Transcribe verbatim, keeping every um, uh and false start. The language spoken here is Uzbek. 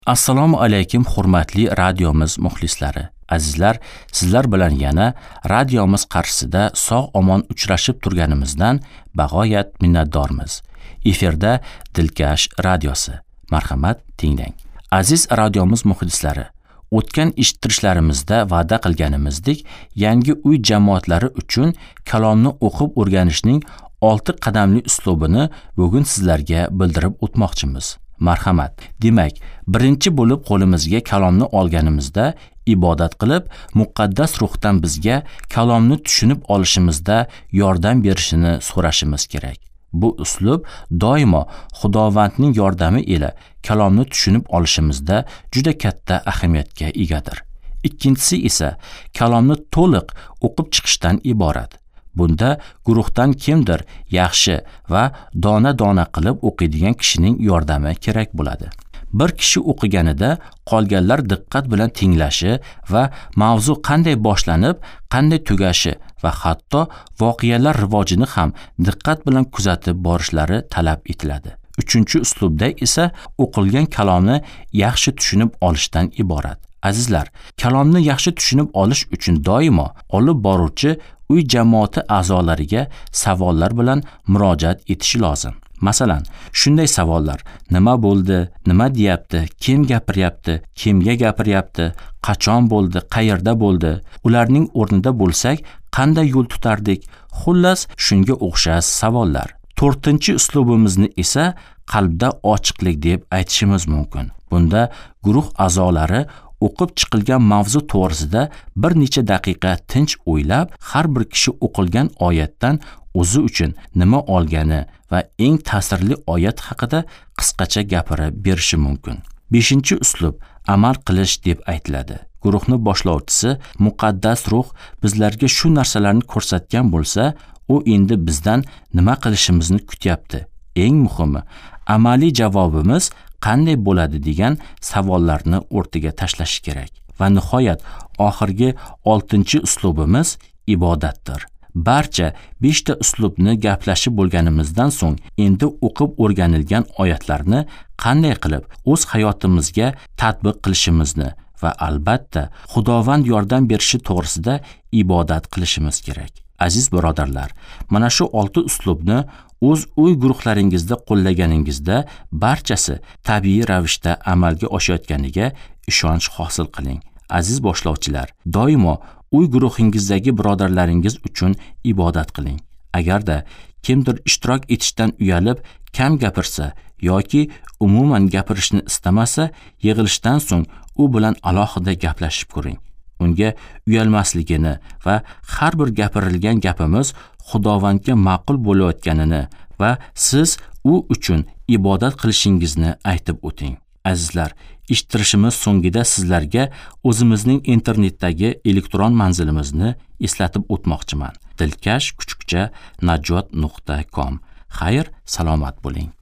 Assalomu alaykum hurmatli radiomiz muxlislari. Azizlar, sizlar bilan yana radiomiz qarshisida sog'-omon uchrashib turganimizdan bag'oyat minnatdormiz. Efirda Dilkash radiosi. Marhamat, tinglang. Aziz radiomiz muxlislari, o'tgan eshittirishlarimizda va'da qilganimizdek, yangi uy jamoatlari uchun kalomni o'qib o'rganishning olti qadamli uslubini bugun sizlarga bildirib o'tmoqchimiz. Marhamat. Demak, birinchi bo'lib qo'limizga kalomni olganimizda ibodat qilib, muqaddas ruhdan bizga kalomni tushunib olishimizda yordam berishini so'rashimiz kerak. Bu uslub doimo Xudovandning yordami ila kalomni tushunib olishimizda juda katta ahamiyatga egadir. Ikkinchisi esa kalomni to'liq o'qib chiqishdan iborat. Bunda guruhdan kimdir yaxshi va dona-dona qilib o'qiydigan kishining yordami kerak bo'ladi. Bir kishi o'qiganida qolganlar diqqat bilan tinglashi va mavzu qanday boshlanib, qanday tugashi va hatto voqealar rivojini ham diqqat bilan kuzatib borishlari talab etiladi. Uchinchi uslubda esa o'qilgan kalomni yaxshi tushunib olishdan iborat. Azizlar, kalomni yaxshi tushunib olish uchun doimo olib boruvchi uy jamoati a'zolariga savollar bilan murojaat etishi lozim. Masalan, shunday savollar: nima bo'ldi, nima deyapti, kim gapiryapti, kimga gapiryapti, qachon bo'ldi, qayerda bo'ldi, ularning o'rnida bo'lsak qanday yo'l tutardik? Xullas, shunga o'xshash savollar. To'rtinchi uslubimizni esa qalbda ochiqlik deb aytishimiz mumkin. Bunda guruh a'zolari o'qib chiqilgan mavzu to'g'risida bir necha daqiqa tinch o'ylab, har bir kishi o'qilgan oyatdan o'zi uchun nima olgani va eng ta'sirli oyat haqida qisqacha gapirib berishi mumkin. Beshinchi uslub amal qilish deb aytiladi. Guruhni boshlovchisi muqaddas ruh bizlarga shu narsalarni ko'rsatgan bo'lsa, u endi bizdan nima qilishimizni kutyapti. Eng muhimi, amaliy javobimiz qanday bo'ladi degan savollarni o'rtaga tashlash kerak. Va nihoyat oxirgi oltinchi uslubimiz ibodatdir. Barcha beshta uslubni gaplashib bo'lganimizdan so'ng endi o'qib o'rganilgan oyatlarni qanday qilib o'z hayotimizga tatbiq qilishimizni va albatta Xudovand yordam berishi to'g'risida ibodat qilishimiz kerak. Aziz birodarlar, mana shu olti uslubni o'z uy guruhlaringizda qo'llaganingizda barchasi tabiiy ravishda amalga oshayotganiga ishonch hosil qiling. Aziz boshlovchilar, doimo uy guruhingizdagi birodarlaringiz uchun ibodat qiling. Agarda kimdir ishtirok etishdan uyalib, kam gapirsa yoki umuman gapirishni istamasa, yig'ilishdan so'ng u bilan alohida gaplashib ko'ring. Unga uyalmasligini va har bir gapirilgan gapimiz Xudovandga ma'qul bo'layotganini va siz u uchun ibodat qilishingizni aytib o'ting. Azizlar, eshittirishimiz so'ngida sizlarga o'zimizning internetdagi elektron manzilimizni eslatib o'tmoqchiman. dilkash kuchukcha najot nuqta com. Xayr, salomat bo'ling.